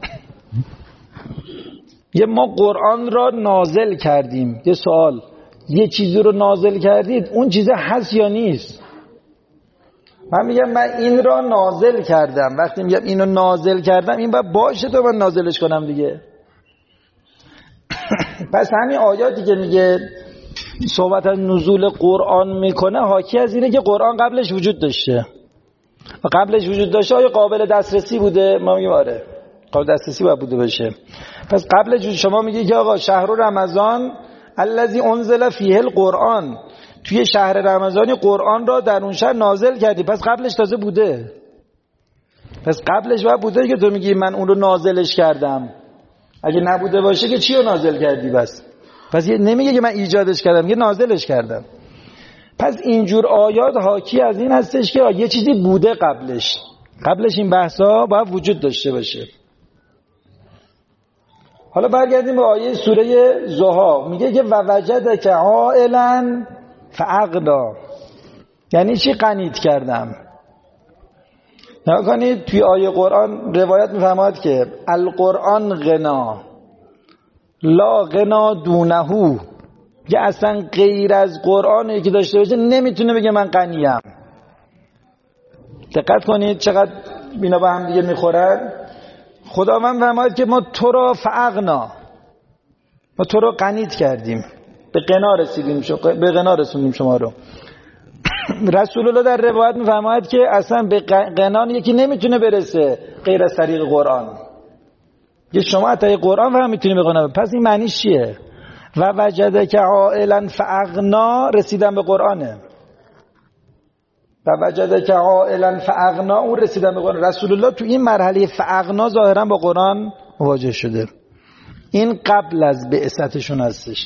Speaker 1: یه ما قرآن را نازل کردیم. یه سوال، یه چیزی رو نازل کردید، اون چیزه هست یا نیست؟ من میگم من این را نازل کردم. وقتی میگم اینو نازل کردم، این باید باشه تا من نازلش کنم دیگه. پس همین آیاتی که میگه صحبت از نزول قرآن میکنه، حاکی از اینه که قرآن قبلش وجود داشته. و قبلش وجود داشته آیا قابل دسترسی بوده؟ ما میگیم آره قابل دسترسی باید بوده باشه. پس قبلش شما میگی که آقا شهر رمضان الذی انزل فیه القرآن، توی شهر رمضانی قرآن را در اون شهر نازل کردی، پس قبلش تازه بوده. پس قبلش باید بوده که تو میگی من اون رو نازلش کردم. اگه نبوده باشه که چی رو نازل کردی؟ پس نمیگه که من ایجادش کردم، میگه نازلش کردم. پس اینجور آیات حاکی از این هستش که یه چیزی بوده قبلش این بحثا باید وجود داشته باشه. حالا برگردیم به آیه سوره ضحی، میگه که و وجدک عائلا فاغنا، یعنی چی قنیت کردم؟ نگاه کنید توی آیه قرآن روایت میفرماد که القرآن غنا لا غنا دونه، که اصلا غیر از قرآن که داشته باشه نمیتونه بگه من غنیم. دقت کنید چقدر اینا با هم دیگه میخورن. خداوند فرمود که ما تو را فاغنا، ما تو را قنیت کردیم، به غنا رسوندیم شما رو. رسول الله در روایت میفرماید که اصلا به غنا یکی نمیتونه برسه غیر از طریق قرآن. یه شما از طریق قرآن هم میتونی به غنا. پس این معنیش چیه؟ و وجدک عائلا فاغنا، رسیدن به قرآنه. و وجدک عائلا فاغنا، اون رسیدن به قرآن. رسول الله تو این مرحله فاغنا ظاهرا با قرآن مواجه شده. این قبل از بعثتشون هستش.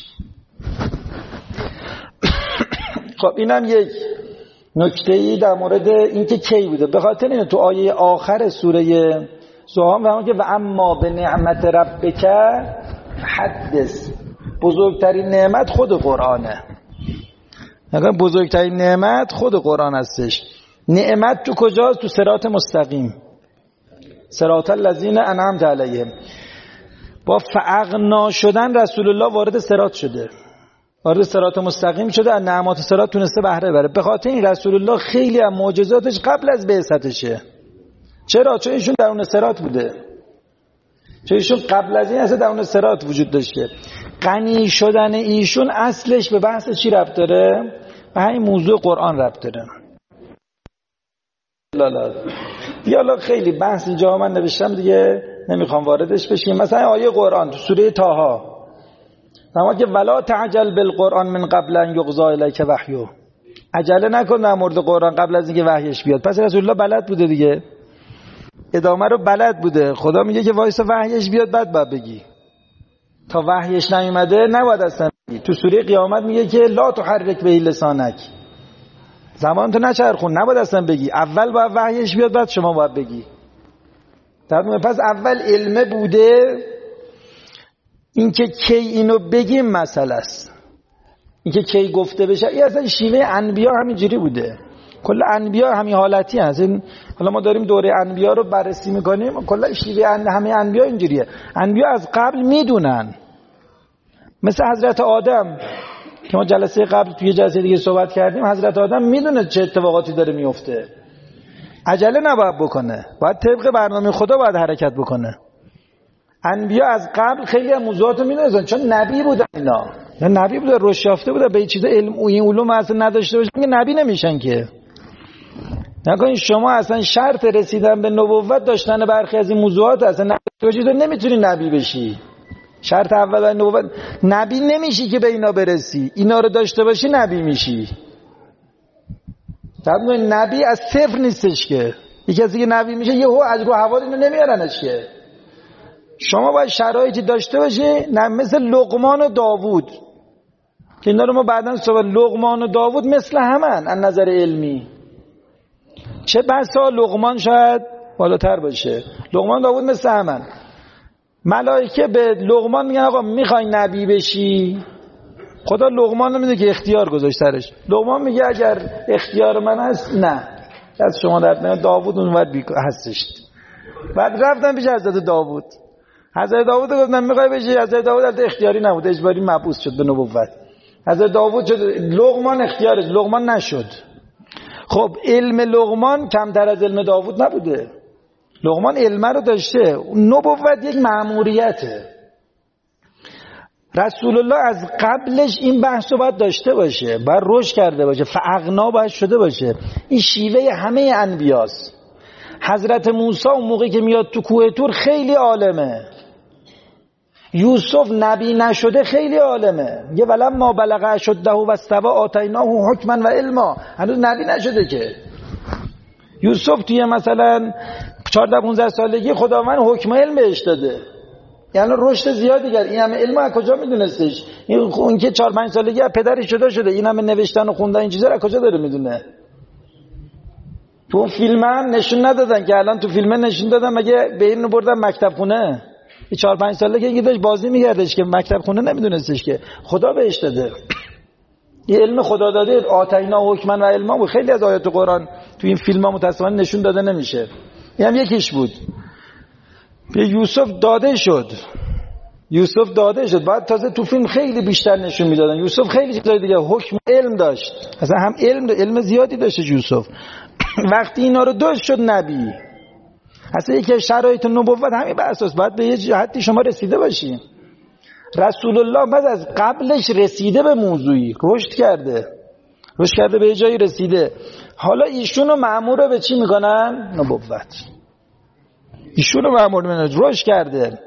Speaker 1: خب اینم یک نکته‌ای در مورد اینکه کی بوده. به خاطر اینه تو آیه آخر سوره ضحی میگه که و اما به نعمت ربک حدث، بزرگترین نعمت خود قرآنه. بزرگترین نعمت خود قرآن هستش. نعمت تو کجاست؟ تو صراط مستقیم، صراط الذین انعمت علیهم. با فاغنا شدن رسول الله وارد صراط شده، وارد صراط مستقیم شده، از نعمات صراط تونسته بهره بره. به خاطر این رسول الله خیلی از معجزاتش قبل از بعثتشه. چرا؟ چون ایشون درون صراط بوده، چون ایشون قبل از این اصلا درون صراط وجود داشته. غنی شدن ایشون اصلش به بحث چی ربط داره؟ به همین موضوع قرآن ربط داره. دیالا خیلی بحث اینجا من نوشتم دیگه نمیخوام واردش بشیم. مثلا آیه قرآن تو سوره طه اما که ولا تعجل بالقرآن من قبل ان یقضی الیک وحیه، عجله نکن در مورد قرآن قبل از اینکه وحیش بیاد. پس رسول الله بلد بوده دیگه، ادامه رو بلد بوده. خدا میگه که وایسا وحیش بیاد بعد بگی. تا وحیش نیومده نباید اصلا بگی. تو سوره قیامت میگه که لا تحرک به لسانک، زمان تو نچرخون، نباید اصلا بگی. اول باید وحیش بیاد بعد شما باید بگی. پس اول علمه بوده. اینکه کی اینو بگیم مسئله است، اینکه کی گفته بشه. این اصلا شیوه انبیا همینجوری بوده. کل انبیا همین حالتی هست. حالا ما داریم دوره انبیا رو بررسی میکنیم، کلا شیوه همه انبیا اینجوریه. انبیا از قبل میدونن، مثل حضرت آدم که ما جلسه قبل توی جلسه دیگه صحبت کردیم. حضرت آدم میدونه چه اتفاقاتی داره میفته، عجله نباید بکنه، باید طبق برنامه خدا باید حرکت بکنه. انبیا از قبل خیلی از موضوعات رو میدونن، چون نبی بودن اینا، یا نبی بوده، رشد یافته بوده، به چیز علم و این علوم اصلا نداشته باشه که نبی نمیشن که. نکنین شما اصلا شرط رسیدن به نبوت داشتن برخی از این موضوعات اصلا نمیتونی نبی بشی. شرط اول نبوت نبی نمیشی که به اینا برسی، اینا رو داشته باشی نبی میشی. طبعا نبی از صفر نیستش که یکی کسی که نبی میشه یهو از رو هوا اینو نمیارنش که. شما باید شرایطی داشته باشی مثل لقمان و داوود که اینا رو ما بعداً صحبت. لقمان و داوود مثل همن از نظر علمی، چه بسا لقمان شاید بالاتر باشه. لقمان و داوود مثل همن. ملائکه به لقمان میگن آقا میخوای نبی بشی؟ خدا لقمان نمیده که اختیار گذاشت سرش. لقمان میگه اگر اختیار من هست نه، از شما درد نمیاد. داوود اون وقت هستش. بعد رفتن پیش حضرت داوود. حضرت داوود گفتن میخوای بشی؟ حضرت داوود البته اختیاری نبود، اجباری مبعوث شد به نبوت. حضرت داوود شد، لقمان اختیارش، لقمان نشد. خب علم لقمان کمتر از علم داوود نبوده. لقمان علم رو داشته. نبوت یک مأموریته. رسول الله از قبلش این بحث رو باید داشته باشه، باید رشد کرده باشه، فاغنا باید شده باشه. این شیوه همه انبیاست. حضرت موسی اون موقعی که میاد تو کوه طور خیلی عالمه. یوسف نبی نشده خیلی عالمه. میگه ولما بلغ اشده و استوى آتیناه حکما و علما. هنوز نبی نشده که. یوسف توی مثلا 14-15 سالگی خداوند حکم علم بهش داده، یعنی رشد زیادی کرد. این همه علم از کجا میدونستش؟ این که 4-5 سالگی از پدرش جدا شده، این همه نوشتن و خوندن این چیزا رو از کجا داره میدونه؟ تو اون فیلم هم نشون ندادن که الان تو فیلم نشون دادن مگه به اینو بردن مکتب خونه؟ این 4-5 سالگی که داشت بازی میگردش که مکتب خونه نمیدونستش که خدا بهش داده. یه علم خدا داده. آتینا حکما و علما بود. خیلی از آیات قرآن تو این فیلم ها متأسفانه نشون داده نمیشه. این هم یکیش بود. به یوسف داده شد. یوسف داده شد. بعد تازه تو فیلم خیلی بیشتر نشون میدادن. یوسف خیلی چیزای دیگه حکم علم داشت. اصلا هم علم زیادی داشت یوسف. وقتی اینا رو داشت شد نبی. اصلا یکی شرایط نبوت همین به اساس باید به یه جهتی شما رسیده باشین. رسول الله بعد از قبلش رسیده به موضوعی، رشد کرده به یه جایی رسیده. حالا ایشونو مأمور به چی میکنن؟ نبوت. ایشونو مأمور میکنن رشد کرده.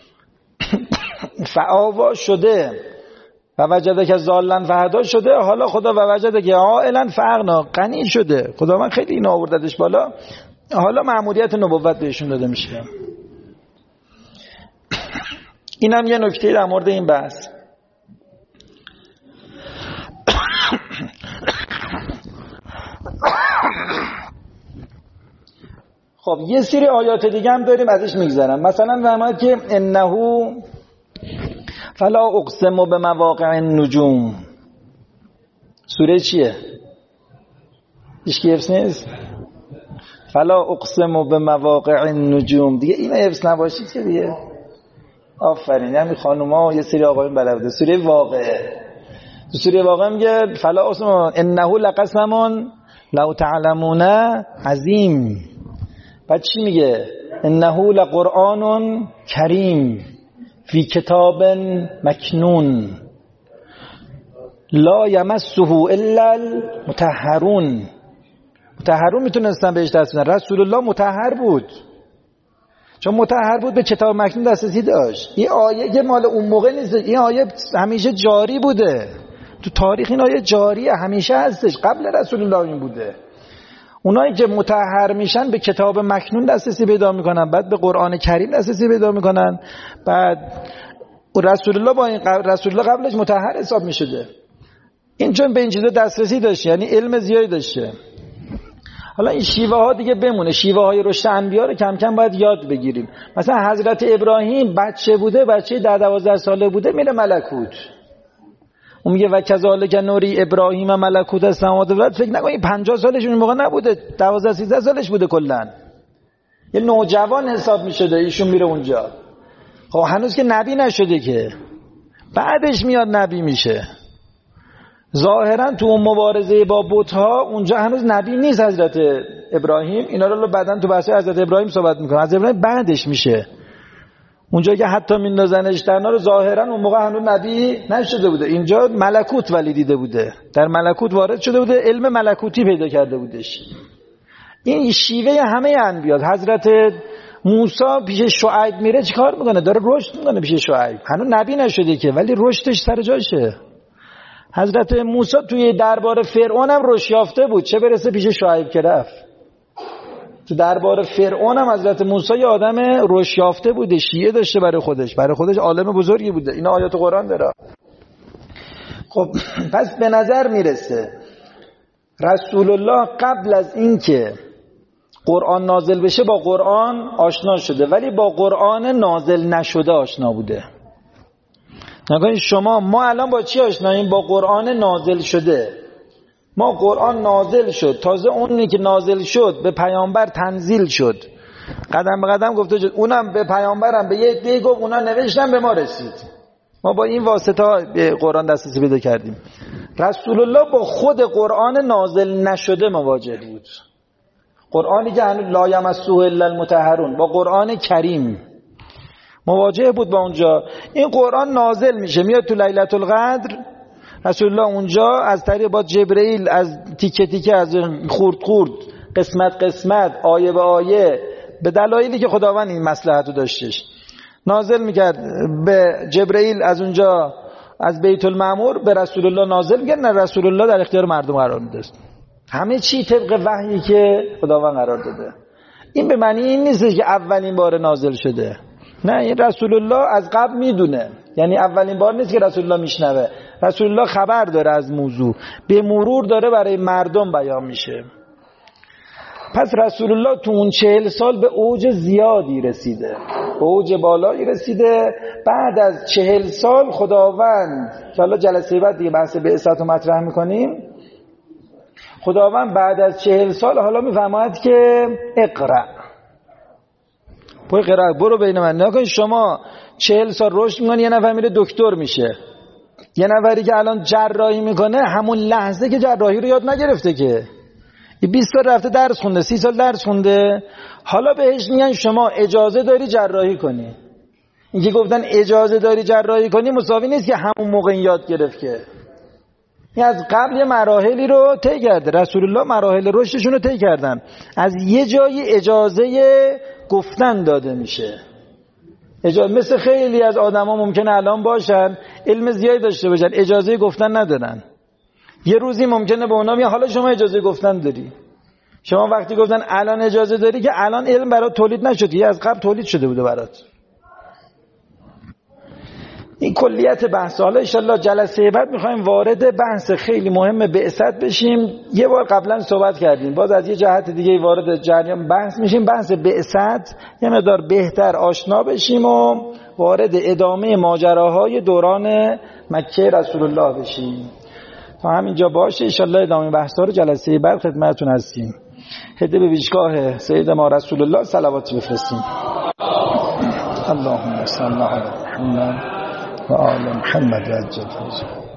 Speaker 1: فآوا شده و وجدک ضالا فهدا شده. حالا خدا و وجدک عائلا فاغنا غنی شده. خدا من خیلی اینو آورددش بالا. حالا مأموریت نبوت بهشون داده میشه. اینم یه نکته در مورد این بحث. خب یه سری آیات دیگه هم داریم ازش میگذرم. مثلا فرماید که انه فلا اقسم بمواقع النجوم. سوره چیه؟ هیچ کی حفظ نیست؟ فلا اقسم بمواقع النجوم. دیگه این حفظ نباشید که دیگه آفرین. همین خانوما یه سری آقایون بلده. سوره واقعه. تو سوره واقعه میگه فلا اقسم انه لقسم لو تعلمون عظیم. بعد چی میگه؟ انه لقرآن کریم فی کتاب مکنون لا یمسه الا المطهرون. مطهرون میتونستن بهش دست بدن. رسول الله مطهر بود. چون مطهر بود به کتاب مکنون دسترسی داشت. این آیه که مال اون موقع نیست. این آیه همیشه جاری بوده. تو تاریخ این آیه جاریه، همیشه هستش. قبل رسول الله این بوده. اونایی که مطهر میشن به کتاب مکنون دسترسی پیدا میکنن، بعد به قرآن کریم دسترسی پیدا میکنن. بعد رسول الله با این رسول الله قبلش مطهر حساب میشده. این چون به این چیزا دسترسی داشته، یعنی علم زیادی داشته. حالا این شیوه ها دیگه بمونه. شیوه های رشد انبیا رو کم کم باید یاد بگیریم. مثلا حضرت ابراهیم بچه بوده، بچه 10-12 ساله بوده میره ملکوت. اون میگه و کذالک نوری ابراهیم ملکوت السماوات والارض. فکر نکنید 50 سالش اون موقع نبوده، 12-13 سالش بوده کلا. یه نوجوان حساب میشده ایشون میره اونجا. خب هنوز که نبی نشده که. بعدش میاد نبی میشه. ظاهرا تو اون مبارزه با بت‌ها اونجا هنوز نبی نیست حضرت ابراهیم. اینا رو بعداً تو بحث حضرت ابراهیم صحبت میکنه. حضرت ابراهیم بعدش میشه. اونجا که حتی میندازنش در نار، ظاهرا اون موقع هنوز نبی نشده بوده. اینجا ملکوت ولی دیده بوده، در ملکوت وارد شده بوده، علم ملکوتی پیدا کرده بودش. این شیوه همه انبیا. حضرت موسی پیش شعیب میره چیکار میکنه؟ داره رشد میکنه پیش شعیب. هنوز نبی نشده که، ولی رشدش سر جاشه. حضرت موسی توی دربار فرعون هم رشد یافته بود، چه برسه پیش شعیب که رفت. تو دربار فرعون هم حضرت موسی یه آدم رشد یافته بوده، شیعه داشته برای خودش عالم بزرگی بوده. اینا آیات قرآن داره. خب پس به نظر میرسه رسول الله قبل از اینکه قرآن نازل بشه با قرآن آشنا شده، ولی با قرآن نازل نشده آشنا بوده. نگاه شما، ما الان با چی آشناییم؟ با قرآن نازل شده. ما قرآن نازل شد، تازه اونی که نازل شد به پیامبر تنزیل شد، قدم به قدم گفته شد، اونم به پیامبرم به یه عده گفت، اونا نوشتن به ما رسید. ما با این واسطه به قرآن دسترسی پیدا کردیم. رسول الله با خود قرآن نازل نشده مواجه بود. قرآنی که هنوز لا یمسه الا المطهرون، با قرآن کریم مواجه بود. با اونجا این قرآن نازل میشه، میاد تو لیلة القدر، رسول الله اونجا از طریق با جبرئیل از تیکه تیکه، از خورد خورد، قسمت قسمت، آیه به آیه، به دلایلی که خداوند این مصلحت رو داشتش نازل میکرد. به جبرئیل از اونجا از بیت المعمور به رسول الله نازل میکرد، نه رسول الله در اختیار مردم قرار میداد. همه چی طبق وحیی که خداوند قرار داده. این به معنی این نیست که اولین بار نازل شده، نه، این رسول الله از قبل میدونه. یعنی اولین بار نیست که رسول الله میشنوه، رسول الله خبر داره از موضوع، به مرور داره برای مردم بیان میشه. پس رسول الله تو اون 40 سال به اوج زیادی رسیده، به اوج بالایی رسیده. بعد از 40 سال خداوند، که حالا جلسه بعد دیگه بحث بعثت رو مطرح میکنیم، خداوند بعد از 40 سال حالا میفرماید که اقرأ، برو بین من. نکن شما 40 سال رشد میکنی، یه نفر میره دکتر میشه، یه نفری که الان جراحی میکنه همون لحظه که جراحی رو یاد نگرفته که 20 سال رفته درس خونده، 30 سال درس خونده، حالا بهش میگن شما اجازه داری جراحی کنی. اینکه گفتن اجازه داری جراحی کنی مساوی نیست که همون موقع یاد گرفت که. این از قبل یه مراحلی رو طی کرده. رسول الله مراحل رشدشون رو طی کردن. از یه جایی اجازه گفتن داده میشه. مثل خیلی از آدما ممکنه الان باشن علم زیادی داشته باشن، اجازه گفتن ندارن. یه روزی ممکنه به اونا میگه حالا شما اجازه گفتن داری. شما وقتی گفتن الان اجازه داری، که الان علم برات تولید نشد، یه از قبل تولید شده بوده برات. این کلیت بحث. حالا ان شاءالله جلسه بعد میخوایم وارد بحث خیلی مهم بعثت بشیم. یه بار قبلا صحبت کردیم، باز از یه جهت دیگه وارد جریان بحث میشیم. بحث بعثت یه مقدار بهتر آشنا بشیم و وارد ادامه ماجراهای دوران مکه رسول الله بشیم. تا همینجا باشه، ان شاءالله ادامه بحثا رو جلسه بعد خدمتتون هستیم. هدیه به ویژگاه سید ما رسول الله صلوات بفرستیم. اللهم صل علی محمد و آل محمد و عجل فرجهم.